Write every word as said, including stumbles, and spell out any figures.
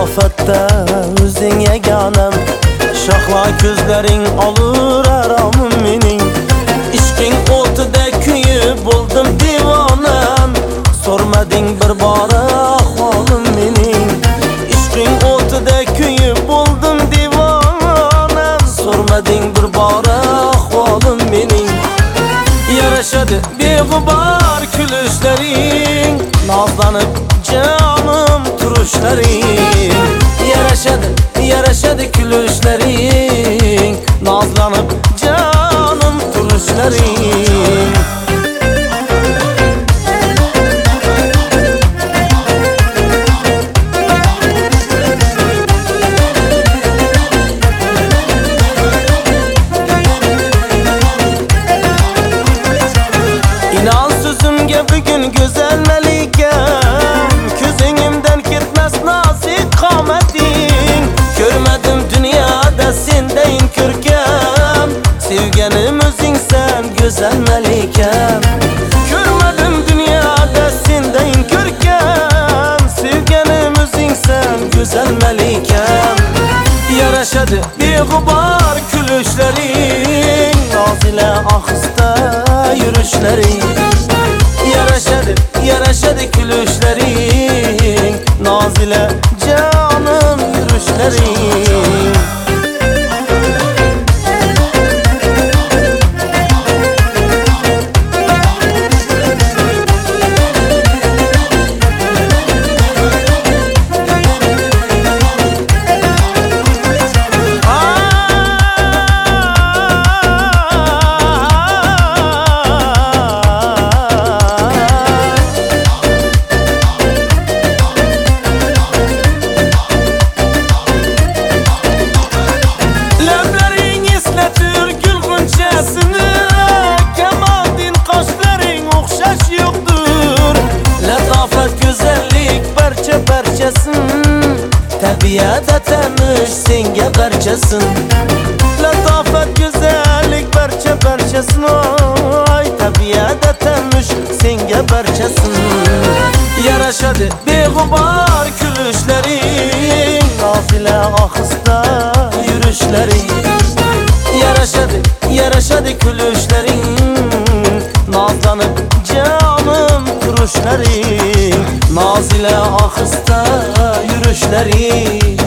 Latafette özün yeganem, şahla gözlerin alır aramım mening. İşkin otida kuyib buldum divanem, sormading bir bora ahvolim mening. İşkin otida kuyib buldum divanem, sormading bir bora ahvolim mening. Yarashadi beg'ubor kulishlering, nazlanib canım turuşlaring. Yarashadi, yarashadi kulishlering, nazlanib canım turuşlaring. İnan sözümge bugün güzel melikem, közüngimden kirtmez nazik kametin. Görmedim dünyada sendeyin körkem, sevgenim özünsen güzel melikem. Görmedim dünyada sendeyin körkem, sevgenim özünsen güzel melikem. Yarashadi beg'ubor kulishlering, nozile ahista yürüşlering. Yarashadi, yarashadi kulishlering, nazile canım yürüşlering. Tabiata tanış senga barchasın, latofat güzellik barcha barchasın. Oy tabiata tanış senga barchasın. Yarashadi beg'ubor kulishlering, nozila ohista yurishlering. Yarashadi, yarashadi kulishlering, nazlanib canım turuşlaring. Nazile ahista yürüşlering.